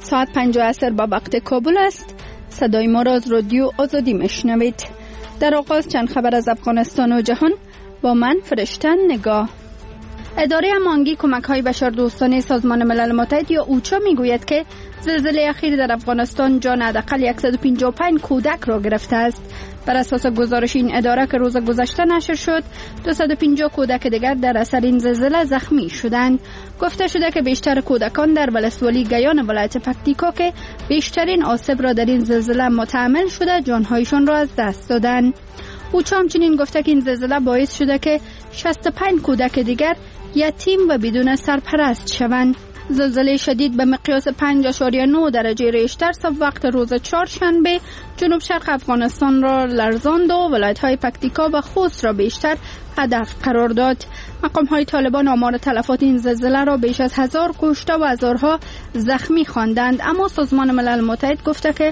ساعت 5 عصر با وقت کابل است. صدای ما را از رادیو آزادی میشنوید. در آغاز چند خبر از افغانستان و جهان با من فرشته نگاه. اداره هماهنگی کمک‌های بشردوستانه سازمان ملل متحد یا اوچا میگوید که زلزله اخیر در افغانستان جان حداقل 155 کودک را گرفته است. بر اساس گزارش این اداره که روز گذشته نشر شد، 250 کودک دیگر در اثر این زلزله زخمی شدند. گفته شده که بیشتر کودکان در ولسوالی گیان ولایت پکتیکا که بیشترین آسیب را در این زلزله متحمل شده، جانهایشان را از دست دادند. اوچا همچنین گفته که این زلزله باعث شده که 65 کودک دیگر یتیم و بدون سرپرست شوند. زلزله شدید به مقیاس 5.9 درجه ریشتر وقت روز چهارشنبه جنوب شرق افغانستان را لرزاند و ولایت‌های پکتیکا و خوست را بیشتر هدف قرار داد. مقام‌های طالبان آمار تلفات این زلزله را بیش از 1000 کشته و هزارها زخمی خواندند، اما سازمان ملل متحد گفته که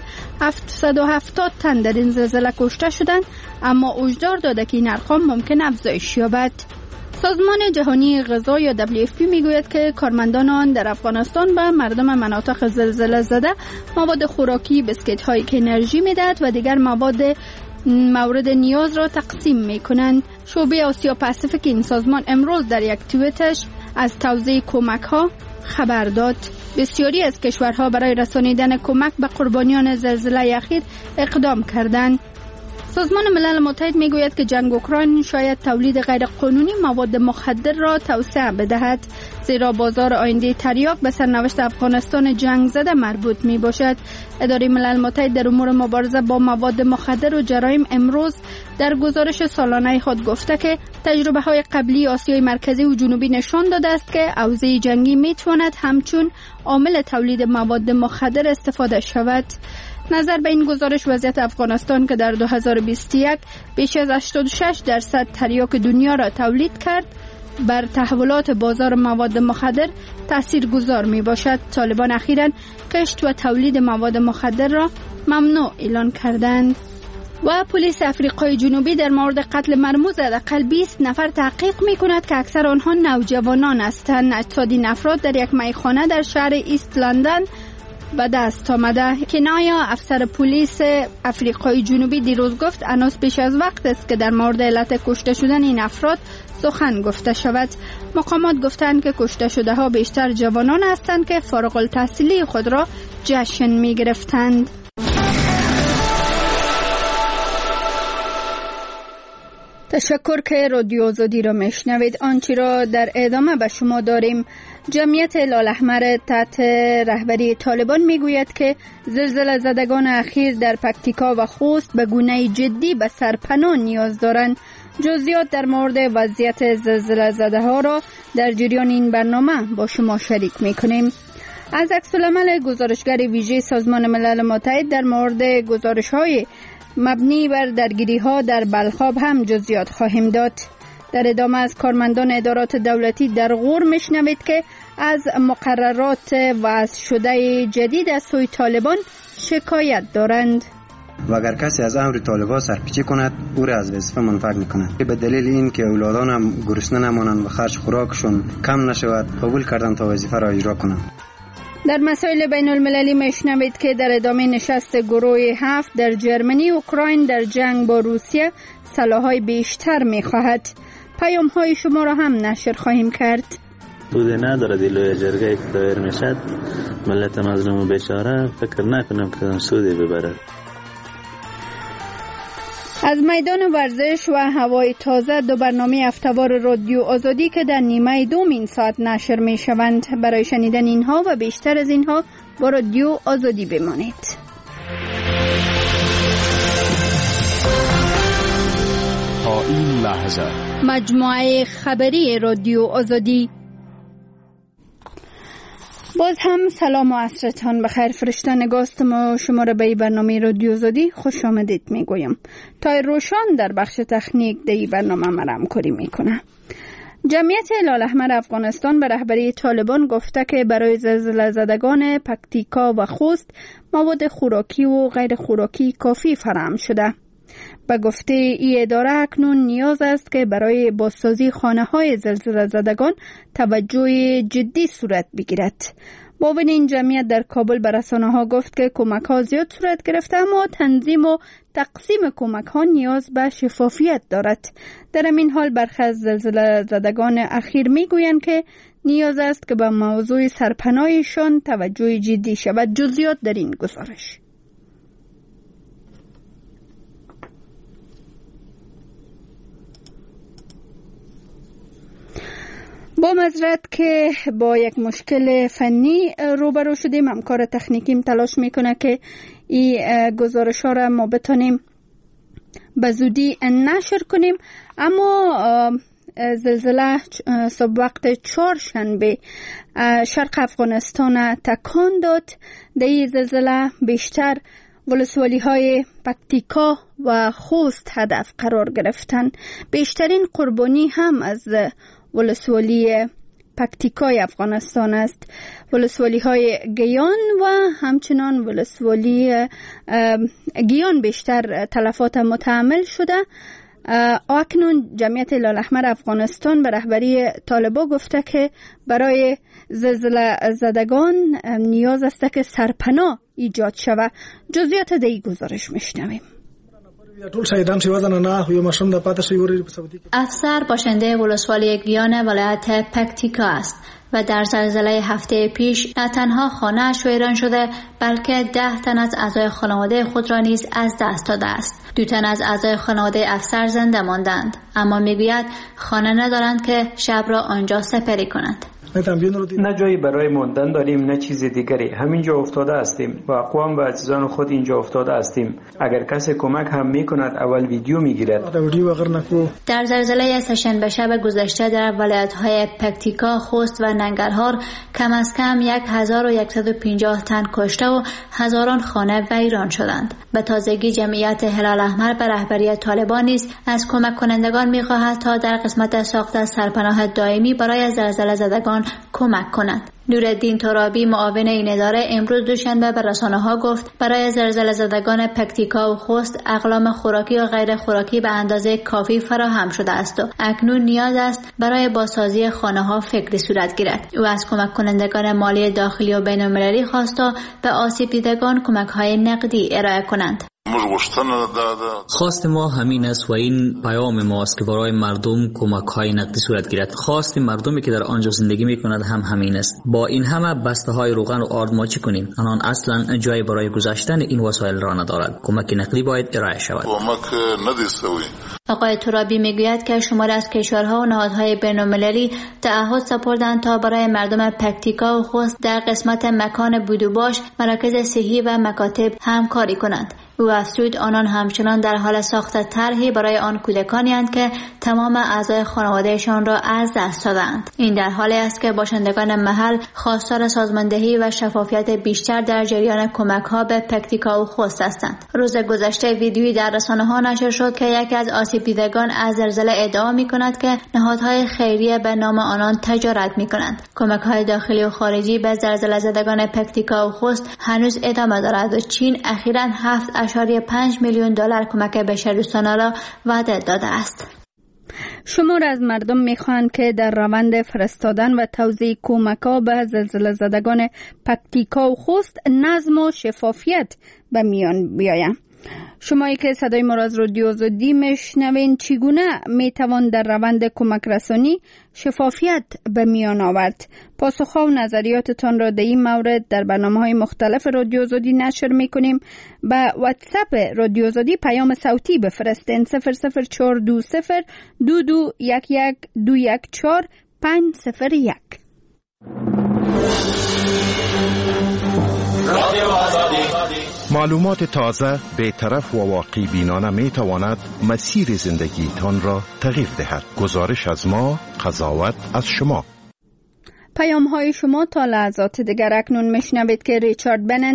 770 تن در این زلزله کشته شدند، اما هشدار داده که این ارقام ممکن افزایش یابد. سازمان جهانی غذا یا WFP میگوید که کارمندان آن در افغانستان به مردم مناطق زلزله زده مواد خوراکی، بسکیت هایی که انرژی میدهد و دیگر مواد مورد نیاز را تقسیم میکنند. شعبه آسیا پاسیفیک این سازمان امروز در یک توییتش از توزیع کمک ها خبر داد. بسیاری از کشورها برای رسانیدن کمک به قربانیان زلزله اخیر اقدام کردند. سازمان ملل متحد میگوید که جنگ اوکراین شاید تولید غیرقانونی مواد مخدر را توسعه بدهد، زیرا بازار آینده تریاک به سرنوشت افغانستان جنگ زده مربوط می باشد. اداره ملل متحد در امور مبارزه با مواد مخدر و جرایم امروز در گزارش سالانه خود گفته که تجربه های قبلی آسیای مرکزی و جنوبی نشان داده است که اوضاع جنگی می تواند همچون عامل تولید مواد مخدر استفاده شود. نظر به این گزارش، وضعیت افغانستان که در 2021 بیش از 86% تریاک دنیا را تولید کرد، بر تحولات بازار مواد مخدر تاثیرگذار می باشد. طالبان اخیراً کشت و تولید مواد مخدر را ممنوع اعلان کردند. و پلیس آفریقای جنوبی در مورد قتل مرموز حداقل 20 نفر تحقیق می کند که اکثر آنها نوجوانان هستند. اجساد این افراد در یک میخانه در شهر ایست لندن به دست آمده. کنایه افسر پلیس آفریقای جنوبی دیروز گفت هنوز پیش از وقت است که در مورد علت کشته شدن این افراد سخن گفته شود. مقامات گفتند که کشته شده ها بیشتر جوانان هستند که فارغ التحصیلی خود را جشن می گرفتند. تشکر که رادیو آزادی را میشنوید. آنچه را در ادامه به شما داریم. جمعیت هلال احمر تحت رهبری طالبان میگوید که زلزله زدگان اخیر در پکتیکا و خوست به گونه جدی به سرپناه نیاز دارند. جزئیات در مورد وضعیت زلزله زده ها را در جریان این برنامه با شما شریک میکنیم. از عکس‌العمل گزارشگر ویژه سازمان ملل متحد در مورد گزارش‌های مبنی بر درگیری‌ها در بلخاب هم جزئیات خواهیم داد. در ادامه از کارمندان ادارات دولتی در غور میشنوید که از مقررات وضع شده جدید از سوی طالبان شکایت دارند. و اگر کسی از امر طالبان سرپیچی کند، او را از وظیفه منفعل می‌کند. به دلیل این که اولادان هم گرسنه نمانند و خرج خوراکشون کم نشود، قبول کردند تا وظیفه را اجرا کنند. در مسائل بین المللی میشنوید که در ادامه نشست گروه 7 در جرمنی، اوکراین در جنگ با روسیه سلاح‌های بیشتر می‌خواهد. پیام‌های شما را هم نشر خواهیم کرد. بوده نداره دیلوی جرگه که دایر میشد، ملت مظلوم و بیچاره فکر نکنم که سودی ببرد. از میدان ورزش و هوای تازه دو برنامه هفته‌وار رادیو آزادی که در نیمه دوم این ساعت نشر می شوند. برای شنیدن اینها و بیشتر از اینها با رادیو آزادی بمانید. تا این لحظه مجموعه خبری رادیو آزادی. باز هم سلام و عصرتان بخیر. فرشته نگاستم و شما را به برنامه رادیو آزادی خوش آمدید میگویم. تای روشان در بخش تکنیک در برنامه مرا همکاری میکنه. جمعیت هلال احمر افغانستان به رهبری طالبان گفته که برای زلزله زدگان پکتیکا و خوست مواد خوراکی و غیر خوراکی کافی فراهم شده. به گفته ای اداره اکنون نیاز است که برای بازسازی خانه‌های زلزله زدگان توجه جدی صورت بگیرد. معاون این جمعیت در کابل به رسانه‌ها گفت که کمک‌ها زیاد صورت گرفته اما تنظیم و تقسیم کمک‌ها نیاز به شفافیت دارد. در این حال برخی از زلزله زدگان اخیر می‌گویند که نیاز است که به موضوع سرپناهشان توجه جدی شود. جزئیات در این گزارش. با معذرت که با یک مشکل فنی روبرو شدیم، همکار تکنیکیم تلاش میکنه که این گزارش ها را ما بتونیم به زودی نشر کنیم. اما زلزله صبح وقت چهارشنبه شرق افغانستان تکان داد. در این زلزله بیشتر ولسوالی های پکتیکا و خوست هدف قرار گرفتن. بیشترین قربانی هم از ولسوالی پکتیکای افغانستان است. ولسوالی های گیان و همچنان ولسوالی گیان بیشتر تلفات متحمل شده. اکنون جمعیت هلال احمر افغانستان به رهبری طالبان گفته که برای زلزله زدگان نیاز است که سرپناه ایجاد شود. جزئیات در این گزارش میشنویم. افسر باشنده ولسوالی گیان ولایت پکتیکا است و در زلزله هفته پیش نه تنها خانه‌اش ویران شده بلکه 10 تن از اعضای خانواده خود را نیز از دست داده است. 2 تن از اعضای خانواده افسر زنده ماندند، اما میگوید خانه ندارند که شب را آنجا سپری کنند. نه جایی برای ماندن داریم نه چیز دیگری. همینجا افتاده هستیم و اقوام و عزیزان خود اینجا افتاده هستیم. اگر کسی کمک هم میکند اول ویدیو میگیرد. در زلزله سه‌شنبه شب گذشته در ولایت‌های پکتیکا، خوست و ننگرهار کم از کم 1150 تن کشته و هزاران خانه ویران شدند. به تازگی جمعیت هلال احمر به رهبری طالبان نیز از کمک کنندگان می‌خواهد تا در قسمت ساخت سرپناه دائمی برای زلزله زدگان کمک کنند. نورالدین ترابی معاون این اداره امروز دوشنبه به رسانه‌ها گفت برای زلزله زدگان پکتیکا و خوست اقلام خوراکی و غیر خوراکی به اندازه کافی فراهم شده است و اکنون نیاز است برای بازسازی خانه‌ها فکری صورت گیرد. او از کمک کنندگان مالی داخلی و بین‌المللی خواست تا به آسیب دیدگان کمک‌های نقدی ارائه کنند. خواست ما همین است و این پیام ماست که برای مردم کمک‌های نقدی صورت گیرد. خواست مردمی که در آنجا زندگی می‌کنند هم همین است. با این همه بسته‌های روغن و آرد ما چه کنیم؟ آنان اصلاً جای برای گذاشتن این وسایل را ندارد. کمک نقدی باید ارائه شود. آقای ترابی میگوید که شماری از کشورها و نهادهای بین‌المللی تعهد سپردند تا برای مردم پکتیکا و خوست در قسمت مکان بودوباش، مراکز صحی و مکاتب همکاری کنند. او افزود آنان همچنان در حال ساخت طرحی برای آن کودکانی اند که تمام اعضای خانوادهشان را از دست دادند. این در حالی است که باشندگان محل خواستار سازماندهی و شفافیت بیشتر در جریان کمک‌ها به پکتیکا و خوست هستند. روز گذشته ویدیویی در رسانه‌ها نشر شد که یکی از آسیب دیدگان از زلزله ادعا می‌کند که نهادهای خیریه به نام آنان تجارت می‌کنند. کمک‌های داخلی و خارجی به زلزله زدگان پکتیکا و خوست هنوز ادامه دارد و چین اخیراً 7.5 میلیون دلار کمک بشردوستانه را وعده داده است. شمار از مردم میخواهند که در روند فرستادن و توزیع کمک‌ها به زلزله زدگان پکتیکا و خوست نظم و شفافیت به میان بیاید. شمایی که صدای ما را از رادیو آزادی میشنوین، چگونه میتوان در روند کمک رسانی شفافیت به میان آورد؟ پاسخها و نظریاتتان را در این مورد در برنامه‌های مختلف رادیو آزادی نشر میکنیم. به واتساپ رادیو آزادی پیام صوتی بفرستین 00420 2211 214 501. معلومات تازه، بی‌طرف و واقعی بینانه می تواند مسیر زندگیتان را تغییر دهد. گزارش از ما، قضاوت از شما. پیام های شما تا لحظات دیگر. اکنون میشنوید که ریچارد بنند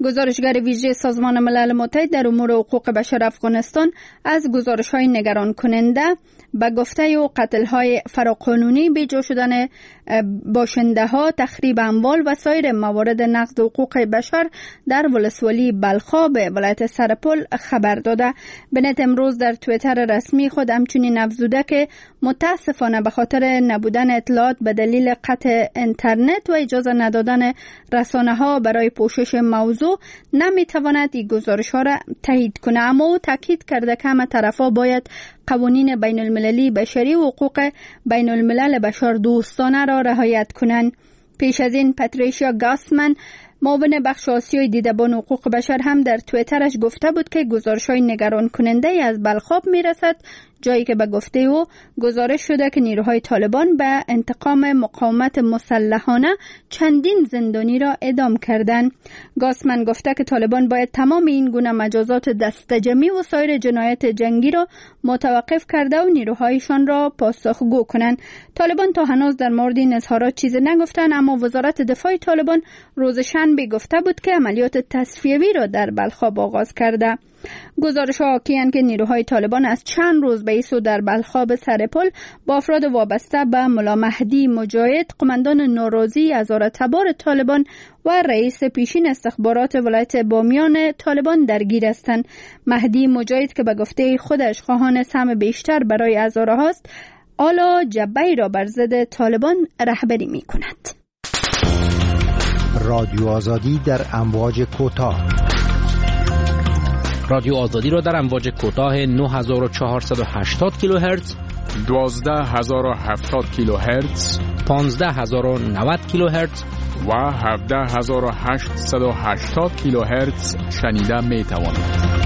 گزارشگر ویژه سازمان ملل متحد در امور حقوق بشر افغانستان از گزارش‌های نگران کننده به گفته و قتل‌های فراقانونی، بی‌جا شدن باشنده‌ها، تخریب اموال و سایر موارد نقض حقوق بشر در ولسوالی بلخاب ولایت سرپل خبر داده. بنت امروز در توییتر رسمی خود همچنین افزوده که متاسفانه به خاطر نبودن اطلاعات به دلیل قطع اینترنت و اجازه ندادن رسانه‌ها برای پوشش موضوع نمی‌تواند این گزارش‌ها را تایید کنه، اما او تاکید کرده که همه طرف‌ها باید قوانین بین المللی بشری و حقوق بین الملل بشر دوستانه را رعایت کنند. پیش از این پاتریشیا گاسمن، معاون بخش آسیای دیدبان حقوق بشر، هم در توییترش گفته بود که گزارش‌های نگران کننده از بلخاب میرسد، جایی که به گفته او گزارش شده که نیروهای طالبان به انتقام مقاومت مسلحانه چندین زندانی را اعدام کردند. گاسمن گفته که طالبان باید تمام این گونه مجازات دستجمعی و سایر جنایات جنگی را متوقف کرده و نیروهایشان را پاسخگو کنند. طالبان تا هنوز در مورد این اظهارات چیزی نگفتند، اما وزارت دفاع طالبان روز شنبه گفته بود که عملیات تصفیوی را در بلخاب آغاز کرده. گزارش‌ها حاکی‌اند که نیروهای طالبان از چند روز به سو در بلخاب سرپل با افراد وابسته به ملا مهدی مجاهد، قماندان نوروزی هزارتبار طالبان و رئیس پیشین استخبارات ولایت بامیان طالبان درگیر هستند. مهدی مجاهد که به گفته خودش خواهان سهم بیشتر برای هزاره هاست، حالا جبهه‌ای را بر ضد طالبان رهبری می‌کند. رادیو آزادی در امواج کوتاه. رادیو آزادی را در امواج کوتاه 9480 کیلوهرتز، 12070 کیلوهرتز، 15090 کیلوهرتز و 17880 کیلوهرتز شنیده می توانید.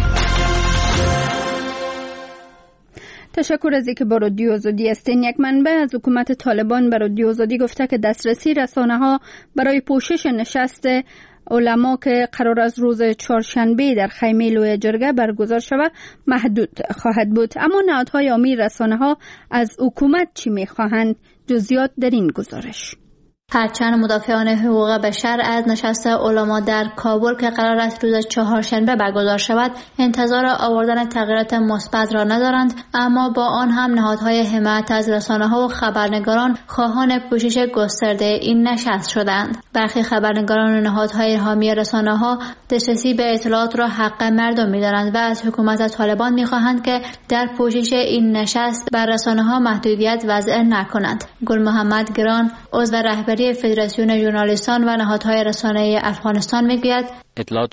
تشکر از اینکه با رادیو آزادی هستین. یک منبع از حکومت طالبان به رادیو آزادی گفته که دسترسی رسانه‌ها برای پوشش نشست علما که قرار از روز چهارشنبه در خیمه لوی جرگه برگزار شود محدود خواهد بود. اما نهادهای عامی رسانه‌ها از حکومت چی می‌خواهند؟ جزئیات در این گزارش. هرچند مدافعان حقوق بشر از نشست علما در کابل که قرار است روز چهارشنبه برگزار شود انتظار آوردن تغییرات مثبت را ندارند، اما با آن هم نهادهای حمایت از رسانه‌ها و خبرنگاران خواهان پوشش گسترده این نشست شدند. برخی خبرنگاران و نهادهای حامی رسانه‌ها دسترسی به اطلاعات را حق مردم می‌دانند و از حکومت طالبان می‌خواهند که در پوشش این نشست بر رسانه‌ها محدودیت وضع نکنند. گل محمد گران، عضو رهبری فدراسیون ژورنالیستان و نهادهای رسانه‌ای افغانستان میگوید اطلاعات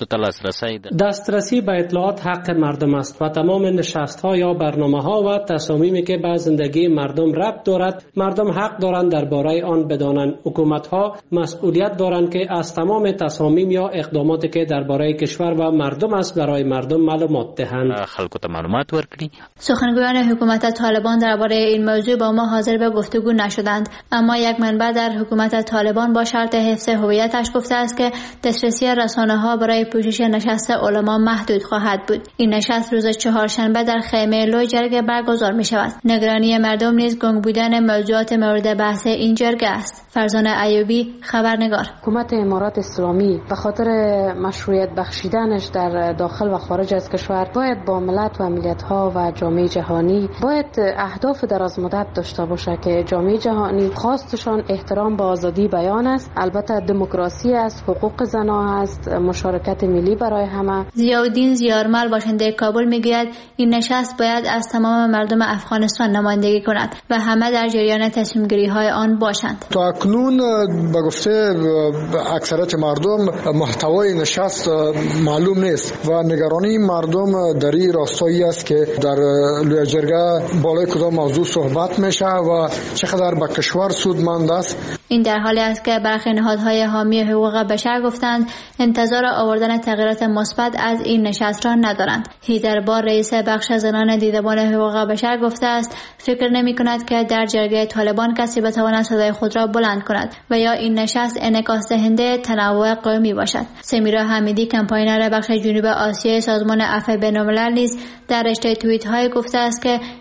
دسترسی به اطلاعات حق مردم است و تمام نشست‌ها یا برنامه‌ها و تصامیمی که به زندگی مردم ربط دارد، مردم حق دارند درباره آن بدانند. حکومت‌ها مسئولیت دارند که از تمام تصامیم یا اقداماتی که درباره کشور و مردم است برای مردم معلومات دهند. خلکو ته معلومات ورکړي. سخنگویان حکومت طالبان درباره این موضوع با ما حاضر به گفتگو نشدند، اما یک منبع در حکومت طالبان با شرط حفظ هویتش گفته است که دسترسی رسانه‌ها برای پوشش نشست علما محدود خواهد بود. این نشست روز چهارشنبه در خیمه لوی جرگه برگزار می شود. نگرانی مردم نیز گنگ بودن موضوعات مورد بحث این جرگه است. فرزانه ایوبی، خبرنگار. حکومت امارات اسلامی به خاطر مشروعیت بخشیدنش در داخل و خارج از کشور باید با ملت و ملت‌ها و جامعه جهانی باید اهداف دراز مدت داشته باشه که جامعه جهانی خواستشان احترام به آزادی بیان است، البته دموکراسی است، حقوق زنان است، مشارکت ملی برای همه. ضیاءالدین ضیاءالمل باشنده کابل میگوید این نشست باید از تمام مردم افغانستان نمایندگی کند و همه در جریان تصمیم گیری های آن باشند. تا اکنون به گفته اکثریت مردم محتوای نشست معلوم نیست و نگرانی مردم در این راستایی است که در لوی جرگه بالای کدام موضوع صحبت میشه و چقدر به کشور سودمند است. این در حالی است که برخی نهادهای حامی حقوق بشر گفتند انتظار آوردن تغییرات مثبت از این نشست را ندارند. هیدربار، رئیس بخش زنان دیدبان حقوق بشر گفته است فکر نمی کند که در جرگه طالبان کسی بتواند صدای خود را بلند کند و یا این نشست انعکاس دهنده تنوع قومی باشد. سمیرا حمیدی، کمپاینر بخش جنوب آسیای سازمان عفو بین‌الملل نیز در رشته توییت های گفته است که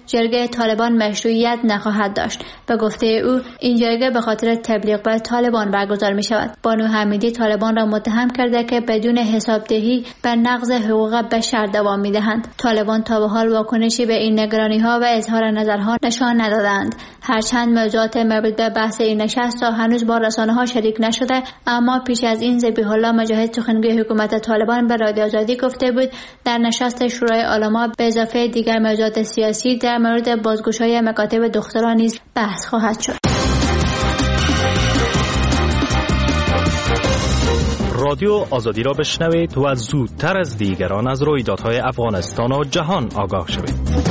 جرگه طالبان مشروعیت نخواهد داشت. به گفته او این جرگه به خاطر تبلیغ به طالبان برگزار می شود. بانو حمیدی طالبان را متهم کرده که بدون حسابدهی به نقض حقوق بشر دوام می دهند. طالبان تا به حال واکنشی به این نگرانی ها و اظهار نظرها نشان ندادند. هرچند موضوعات مربوط به بحث این نشست هنوز با رسانه ها شریک نشده، اما پیش از این ذبیح الله مجاهد سخنگوی حکومت طالبان به رادیو آزادی گفته بود در نشست شورای علما به اضافه دیگر موضوعات سیاسی در مورد بازگشایی مکاتب دختران نیز بحث خواهد شد. رادیو آزادی را بشنوید و زودتر از دیگران از رویدادهای افغانستان و جهان آگاه شوید.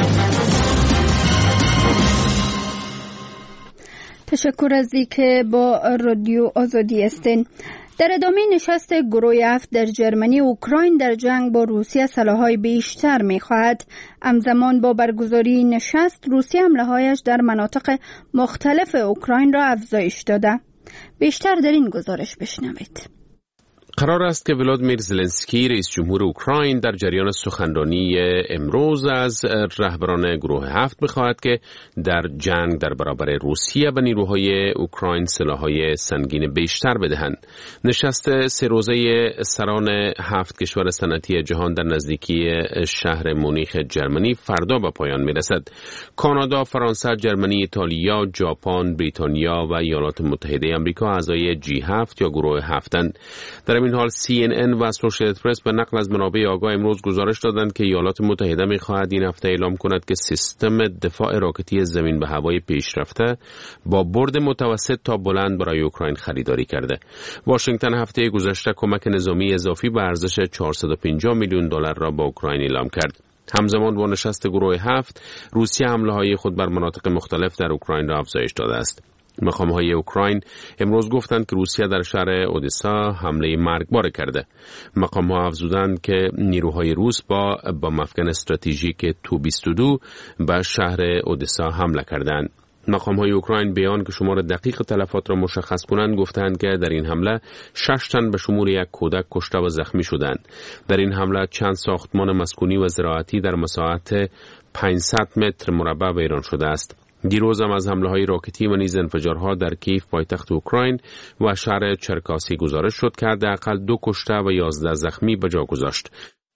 تشکر از اینکه با رادیو آزادی هستین. در ادامه نشست گروه 7 در جرمنی، اوکراین در جنگ با روسیه سلاح‌های بیشتر می‌خواهد. همزمان با برگزاری نشست، روسیه حمله‌هایش در مناطق مختلف اوکراین را افزایش داده. بیشتر در این گزارش بشنوید. قرار است که ولادیمیر زلنسکی رئیس جمهور اوکراین در جریان سخنرانی امروز از رهبران گروه 7 بخواهد که در جنگ در برابر روسیه و نیروهای اوکراین سلاح‌های سنگین بیشتر بدهند. نشست سه روزه سران 7 کشور صنعتی جهان در نزدیکی شهر مونیخ جرمنی فردا به پایان می‌رسد. کانادا، فرانسه، جرمنی، ایتالیا، ژاپن، بریتانیا و ایالات متحده آمریکا اعضای G7 یا گروه 7اند. در این حال CNN و اسوسییتد پرس به نقل از منابع آگاه امروز گزارش دادند که ایالات متحده می‌خواهد این هفته اعلام کند که سیستم دفاع راکتی زمین به هوای پیشرفته با برد متوسط تا بلند برای اوکراین خریداری کرده. واشنگتن هفته گذشته کمک نظامی اضافی به ارزش 450 میلیون دلار را به اوکراین اعلام کرد. همزمان با نشست گروه 7 روسیه حمله‌های خود بر مناطق مختلف در اوکراین را افزایش داده است. مقام‌های اوکراین امروز گفتند که روسیه در شهر اودسا حمله مرگبار کرده. مقام‌ها افزودند که نیروهای روس با مفکن استراتژیک تو-22 به شهر اودسا حمله کردند. مقام‌های اوکراین بیان که شمار دقیق تلفات را مشخص کنند گفتند که در این حمله 6 تن به شمول یک کودک کشته و زخمی شدند. در این حمله چند ساختمان مسکونی و زراعتی در مساحت 500 متر مربع ویران شده است. دیروز هم از حمله‌های راکتی و نیز انفجارها در کیف پایتخت اوکراین و شهر چرکاسی گزارش شد که حداقل 2 کشته و 11 زخمی به جا گذاشت.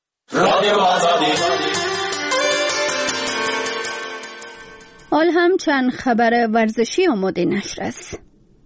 حال هم چند خبر ورزشی آماده نشر است.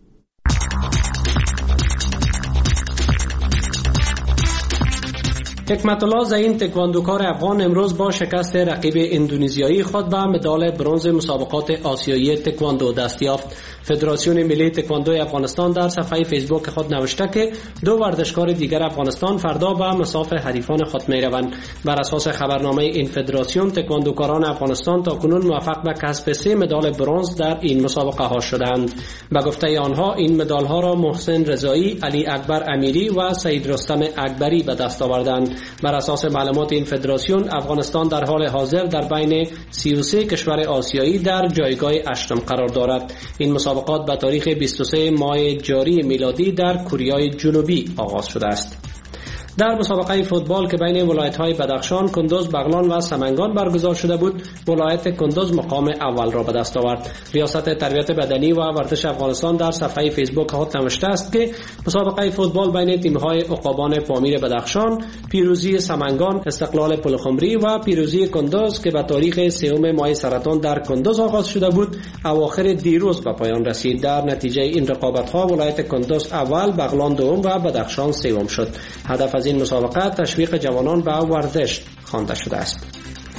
حکمت الله زعیم تکواندوکار افغان امروز با شکست رقیب اندونزیایی خود به مدال برنز مسابقات آسیایی تکواندو دست یافت. فدراسیون ملی تکواندو افغانستان در صفحه فیسبوک خود نوشته که 2 ورزشکار دیگر افغانستان فردا به مصاف حریفان خود می‌روند. بر اساس خبرنامه این فدراسیون تکواندوکاران افغانستان تاکنون موفق به کسب 3 مدال برنز در این مسابقه ها شدند. به گفته آنها این مدال ها را محسن رضایی، علی اکبر امیری و سید رستم اکبری به دست آوردند. بر اساس معلومات این فدراسیون افغانستان در حال حاضر در بین 33 کشور آسیایی در جایگاه 8 قرار دارد. این مسابقات به تاریخ 23 ماه جاری میلادی در کره جنوبی آغاز شده است. در مسابقه فوتبال که بین ولایت‌های بدخشان، کندوز، بغلان و سمنگان برگزار شده بود، ولایت کندوز مقام اول را به دست آورد. ریاست تربیت بدنی و ورزش افغانستان در صفحه فیسبوک خود نوشته است که مسابقه فوتبال بین تیم‌های عقابان پامیر بدخشان، پیروزی سمنگان، استقلال پلخمری و پیروزی کندوز که به تاریخ 3 ماه سرطان در کندوز آغاز شده بود، اواخر دیروز به پایان رسید. در نتیجه این رقابت‌ها ولایت کندوز اول، بغلان دوم و بدخشان سوم شد. هدف از این مسابقه تشویق جوانان به ورزش خوانده شده است.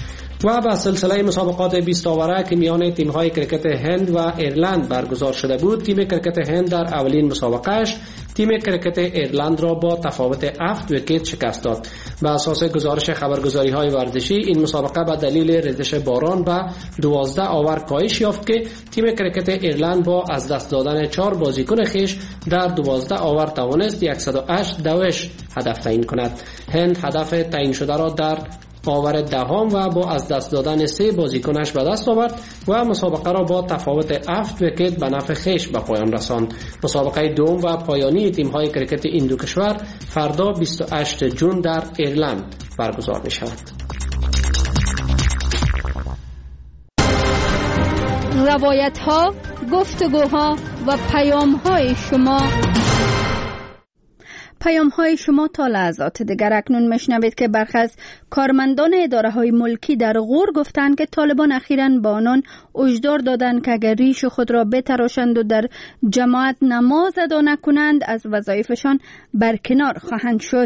و به سلسله مسابقات 20 آوره که میان تیم‌های کرکت هند و ایرلند برگزار شده بود، تیم کرکت هند در اولین مسابقهش تیم کرکت ایرلند را با تفاوت 7 ویکت شکست داد. به اساس گزارش خبرگزاری‌های ورزشی این مسابقه به دلیل ریزش باران به 12 آور کاهش یافت که تیم کرکت ایرلند با از دست دادن 4 بازیکن خویش در 12 آور توانست 108 دوش هدف تعیین کند. هند هدف تعیین شده را در آور دهم و با از دست دادن 3 بازیکنش به دست آورد و مسابقه را با تفاوت 7 ویکت به نفع خویش به پایان رساند. مسابقه دوم و پایانی تیم‌های کرکت این دو کشور فردا 28 جون در ایرلند برگزار می شود. روایت ها، گفتگوها و پیام های شما تا لحظات دیگر. اکنون میشنوید که برخی از کارمندان اداره های ملکی در غور گفتند که طالبان اخیراً با آنان هشدار دادند که اگر ریش خود را بتراشند و در جماعت نماز ادا نکنند از وظایفشان برکنار خواهند شد.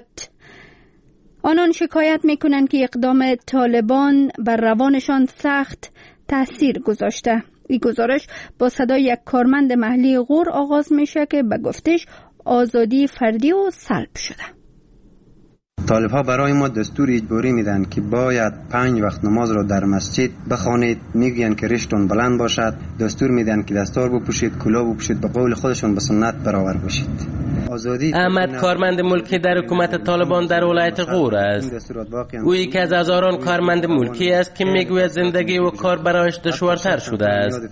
آنان شکایت میکنند که اقدام طالبان بر روانشان سخت تأثیر گذاشته. این گزارش با صدای یک کارمند محلی غور آغاز میشه که به گفتش آزادی فردی و سلب شده. طالب ها برای ما دستور اجباری میدن که باید 5 وقت نماز را در مسجد بخوانید. میگن که ریشتون بلند باشد، دستور میدن که دستار بپوشید، کلاه بپوشید، به قول خودشون به سنت برابر باشید. احمد کارمند ملکی در حکومت طالبان در ولایت غور است. او یکی از هزاران کارمند ملکی است که میگوید زندگی و کار برایش دشوارتر شده است.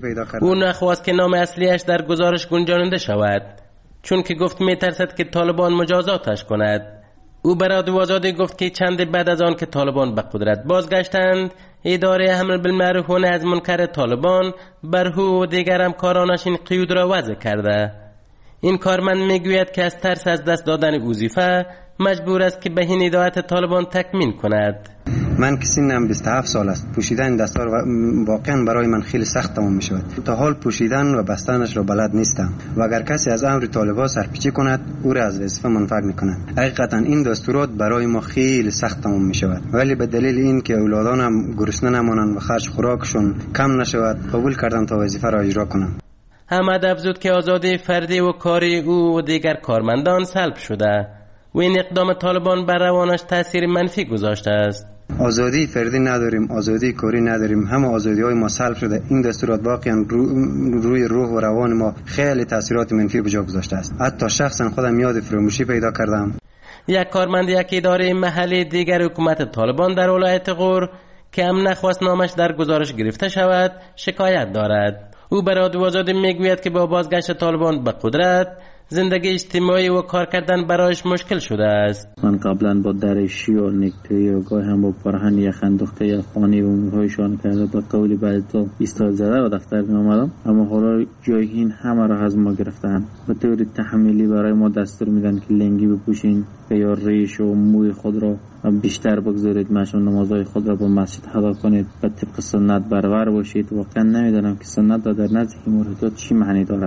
او نخواست که نام اصلیش در گزارش گنجانده شود، چون که گفت میترسد که طالبان مجازاتش کند. او برای رادیو آزادی گفت که چند بعد از آن که طالبان به قدرت بازگشتند، اداره امر بالمعروف و نهی از منکر طالبان بر او و دیگر همکارانش این قیود را وضع کرده. این کارمند میگوید که از ترس از دست دادن وظیفه مجبور است که به این هدایت طالبان تکمیل کند. من که سنم 27 سال است، پوشیدن دستار واقعا برای من خیلی سخت تمام می شود. تا حال پوشیدن و بستنش را بلد نیستم و اگر کسی از امر طالبان سرپیچی کند او را از وظیفه منفعل می کند. حقیقتا این دستورات برای ما خیلی سخت تمام می شود، ولی به دلیل این که اولادانم گرسنه نمانند و خرج خوراکشون کم نشود قبول کردم تا وظیفه را اجرا کنم. احمد افزود که آزادی فردی و کاری او و دیگر کارمندان سلب شده و این اقدام طالبان بر روانش تأثیر منفی گذاشته است. آزادی فردی نداریم، آزادی کاری نداریم، همه آزادی های ما سلب شده. این دستورات واقعا روی روح و روان ما خیلی تاثیرات منفی به جا گذاشته است. حتی شخصا خودم یاد فراموشی پیدا کردم. یک کارمند یک اداره محلی دیگر حکومت طالبان در ولایت غور که هم نخواست نامش در گزارش گرفته شود شکایت دارد. او به رادیو آزادی میگوید که با بازگشت طالبان به قدرت زندگی اجتماعی و کار کردن برایش مشکل شده است. من قبلا با درشی و نکتهی و گاهی هم با پرهن یا خندخته یا خانی و امورهایشان کرده به قولی بعد تو ایستاد زده و دفتر می آمدم، اما حالا جای این همه را از ما گرفتن. به طور تحمیلی برای ما دستور میدن که لنگی بپوشین یا ریش و موی خود را بیشتر بگذارید، مشون نمازهای خود را با مسجد ادا کنید، به طبق سنت برابر باشید. واقعا نمیدانم که سنت در نزد مورد چی معنی دارد.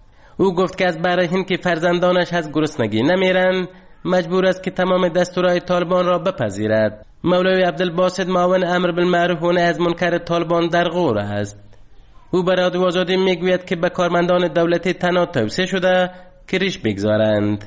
او گفت که از برای این که فرزندانش از گرسنگی نمیرند مجبور است که تمام دستورهای طالبان را بپذیرد. مولوی عبدالباسط معاون امر بالمعروف و نهی از منکر طالبان در غور است. او به رادیو آزادی میگوید که به کارمندان دولتی تنها توصیه شده که ریش بگذارند.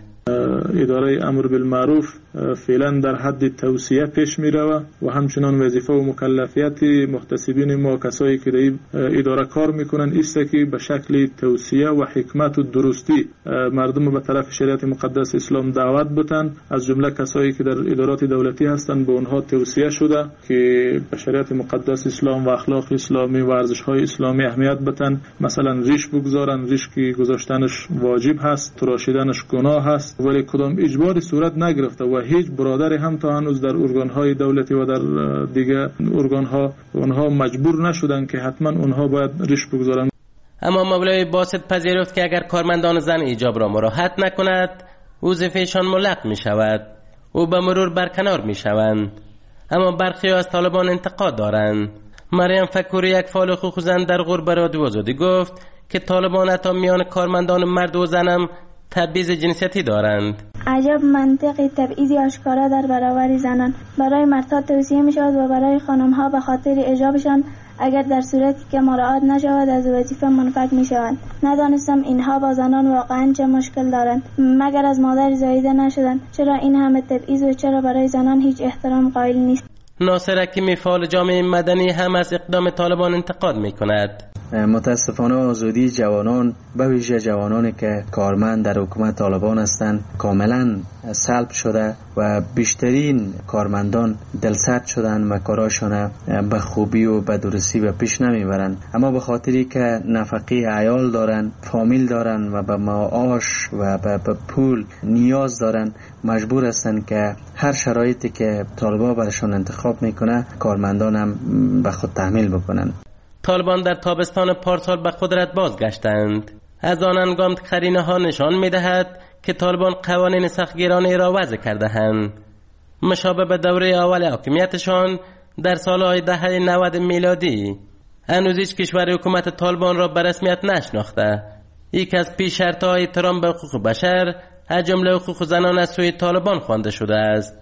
اداره امر بالمعروف فعلا در حد توصیه پیش می رود و همچنان وظیفه و مکلفیت محتسبین ما کسایی که در اداره کار میکنن است که به شکل توصیه و حکمت و درستی مردم به طرف شریعت مقدس اسلام دعوت بتن. از جمله کسایی که در ادارات دولتی هستند به اونها توصیه شده که به شریعت مقدس اسلام و اخلاق اسلامی و ارزش های اسلامی اهمیت بتن. مثلا ریش بگذارن، ریش که گذاشتنش واجب هست، تراشیدنش گناه هست، ولی کدام اجباری صورت نگرفته و هیچ برادری هم تا هنوز در ارگان‌های دولتی و در دیگر ارگان‌ها اونها مجبور نشدن که حتما اونها باید ریش بگذارن. اما مولوی باسط پذیرفت که اگر کارمندان زن ایجاب را مراعات نکند وظیفه‌شان ملغ می شود و به مرور برکنار می شوند. اما برخی از طالبان انتقاد دارند. مریم فکوری یک فعال حقوق زن در غور به رادیو آزادی گفت که طالبان حتی میان کارمندان مرد و زنم تبعیض جنسیتی دارند. عجب منطقی تبعیضی آشکارا در برابر زنان. برای مردها توصیه می شود و برای خانمها به خاطر اجابشان اگر در صورتی که مراعات نشود از وظیفه منفک می شوند. ندانستم اینها با زنان واقعا چه مشکل دارند. مگر از مادر زاییده نشدند؟ چرا این همه تبعیض و چرا برای زنان هیچ احترام قائل نیست؟ ناصر حکیمی فعال جامعه مدنی هم از اقدام طالبان انتقاد می کند. متاسفانه آزادی جوانان به ویژه جوانانی که کارمند در حکومت طالبان هستند کاملا سلب شده و بیشترین کارمندان دلسرد شدن و کاراشون به خوبی و به درستی به پیش نمیبرند. اما به خاطری که نفقه عیال دارن، فامیل دارن و به معاش و به پول نیاز دارن مجبور هستند که هر شرایطی که طالبان برشان انتخاب میکنه کارمندان هم به خود تحمیل بکنن. طالبان در تابستان پارسال به قدرت بازگشتند. از آن هنگام قرینه ها نشان می‌دهد که طالبان قوانین سختگیرانه را وضع کرده‌اند. مشابه به دوره اول حاکمیتشان در سالهای دهه 90 میلادی. هنوز هیچ کشور حکومت طالبان را به رسمیت نشناخته. یکی از پیش شرط‌های احترام به حقوق بشر از جمله حقوق زنان از سوی طالبان خوانده شده است.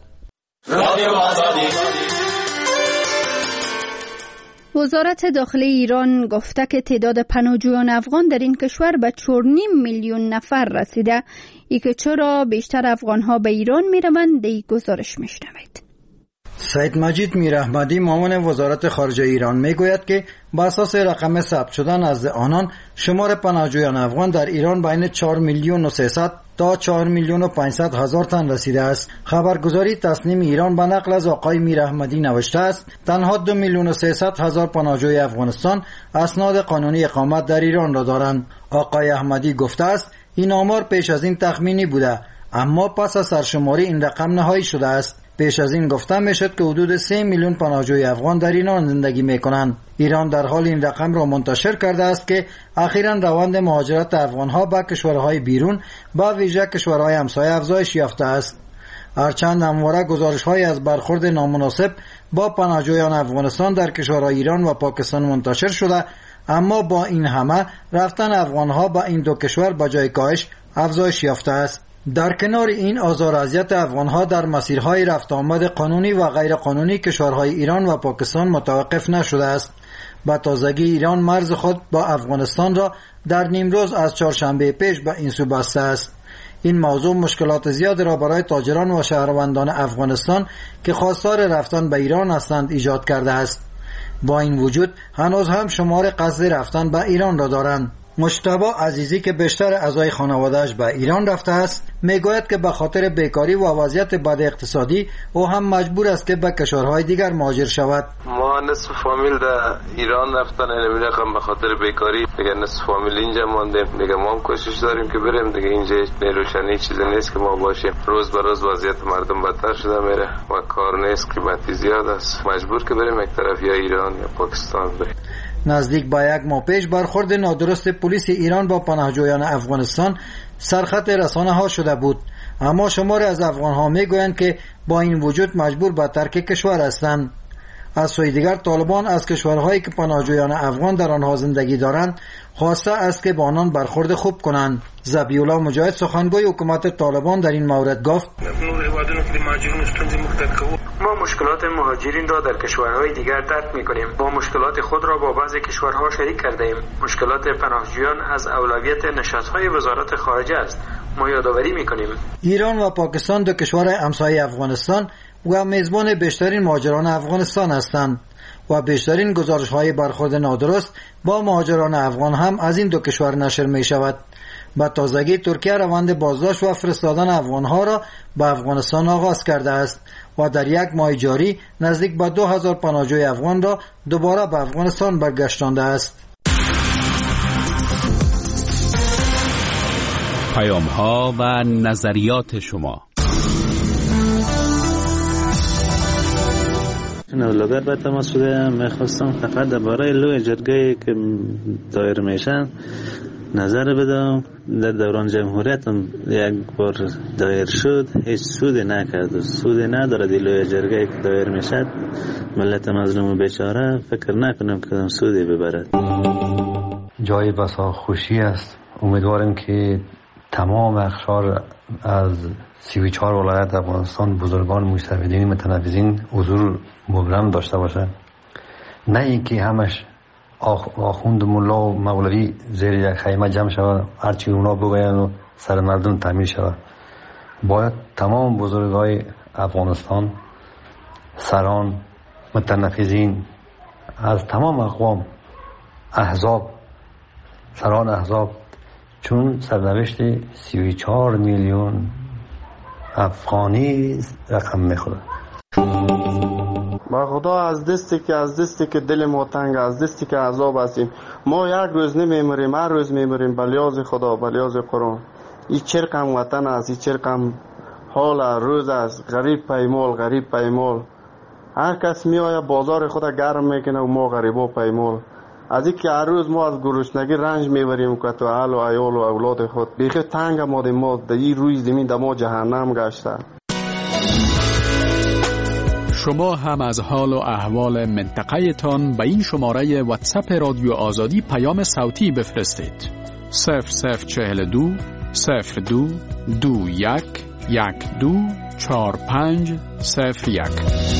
وزارت داخلی ایران گفته که تعداد پناهجویان افغان در این کشور به 4.5 میلیون نفر رسیده. ای که چرا بیشتر افغان‌ها به ایران می‌روند دی گزارش می‌شنوید. سید مجید میراحمدی معاون وزارت خارجه ایران میگوید که بر اساس رقم ثبت شده نزد آنان شمار پناهجویان افغان در ایران بین 4 میلیون و 300 تا 4 میلیون و 500 هزار تن رسیده است. خبرگزاری تصنیم ایران به نقل از آقای میراحمدی نوشته است تنها 2 میلیون و 300 هزار پناهجوی افغانستان اسناد قانونی اقامت در ایران را دارند. آقای احمدی گفته است این آمار پیش از این تخمینی بوده اما پس از سرشماری این رقم نهایی شده است. پیش از این گفته میشد که حدود 3 میلیون پناهجوی افغان در ایران زندگی میکنند. ایران در حال این رقم را منتشر کرده است که اخیراً روند مهاجرت افغانها به کشورهای بیرون با ویژه کشورهای همسایه افزایش یافته است. هرچند همواره گزارش‌های از برخورد نامناسب با پناهجویان افغانستان در کشورهای ایران و پاکستان منتشر شده، اما با این همه رفتن افغانها به این دو کشور به جای کاهش افزایش یافته است. در کنار این آزار و اذیت افغانها در مسیرهای رفت آمد قانونی و غیر قانونی کشورهای ایران و پاکستان متوقف نشده است. به تازگی ایران مرز خود با افغانستان را در نیمروز از چهارشنبه پیش به این سو بسته است. این موضوع مشکلات زیاد را برای تاجران و شهروندان افغانستان که خواستار رفتن به ایران هستند ایجاد کرده است. با این وجود هنوز هم شمار قصد رفتن به ایران را دارند. مجتبی عزیزی که بیشتر اعضای خانواده‌اش به ایران رفته است میگوید که به خاطر بیکاری و وضعیت بد اقتصادی او هم مجبور است که به کشورهای دیگر مهاجر شود. ما نصف فامیل در ایران رفتن، این رقم به خاطر بیکاری دیگه نصف فامیل اینجا ماندیم. دیگه ما هم کوشش داریم که بریم دیگه. اینجا نیروشنی چیزی نیست که ما باشیم. روز به روز وضعیت مردم بدتر شده میره و کار نیست، قیمتی زیاد است. مجبور که بریم یک طرف یا ایران یا پاکستان بریم. نزدیک به 1 ماه پیش برخورد نادرست پلیس ایران با پناهجویان افغانستان سرخط رسانه ها شده بود، اما شماری از افغان ها می گویند که با این وجود مجبور به ترک کشور هستند. از سوی دیگر طالبان از کشورهایی که پناهجویان افغان در آنها زندگی دارند خواسته است که با آنان برخورد خوب کنند. ذبیح‌الله مجاهد سخنگوی حکومت طالبان در این مورد گفت ما مشکلات مهاجرین را در کشورهای دیگر درک می‌کنیم. ما مشکلات خود را با بعضی کشورها شریک کرده ایم. مشکلات پناهجویان از اولویت نشست‌های وزارت خارجه است. ما یادآوری می‌کنیم ایران و پاکستان دو کشور همسایه افغانستان و میزبان بیشترین مهاجران افغانستان هستند و بیشترین گزارش‌های برخورد نادرست با مهاجران افغان هم از این دو کشور نشر می‌شود. به تازگی ترکیه روند بازداشت و فرستادن افغان‌ها را به افغانستان آغاز کرده است و در 1 ماه جاری نزدیک به 2000 پناهجوی افغان را دوباره به افغانستان برگشتانده است. پیام‌ها و نظریات شما. نولگر به تماس شده میخواستم فقط درباره لوی جرگه که دایر میشن نظر بدم. در دوران جمهوریت هم 1 بار دایر شد، هیچ سودی نکرد، سودی نداره. لوی جرگه که دایر میشد ملت مظلوم و بیچاره فکر نکنم که سودی ببرد. جای بسا خوشی است. امیدوارم که تمام اقشار از 34 ولایت افغانستان بزرگان مجتهدین متنفذین حضور مبرم داشته باشه، نه اینکه همش آخوند ملا و مولوی زیر یک خیمه جمع شود هرچی اونا بگوین و سر مردم تعمیر شود. باید تمام بزرگای افغانستان، سران متنفذین از تمام اقوام، احزاب، سران احزاب، چون سرنوشت 34 میلیون افغانی رقم میخوره. با خدا از دستی که دل ما تنگ، از دستی که عذاب هستیم. ما 1 روز نمیمریم، هر روز میمریم به لیاز خدا، به لیاز قرآن. این چرقم وطن است، این چرقم حال روز است. غریب پیمال. هر کس میآید بازار خود گرم میکنه و ما غریبا پیمال. از اینکه هر روز ما از گرسنگی رنج میبریم که تو اهل و عیال و اولاد خود بیخی تنگ ما در این روی زمین در ما جهنم گشته. شما هم از حال و احوال منطقه تان به این شماره واتساپ رادیو آزادی پیام صوتی بفرستید. 0042 02 21 12 45 01.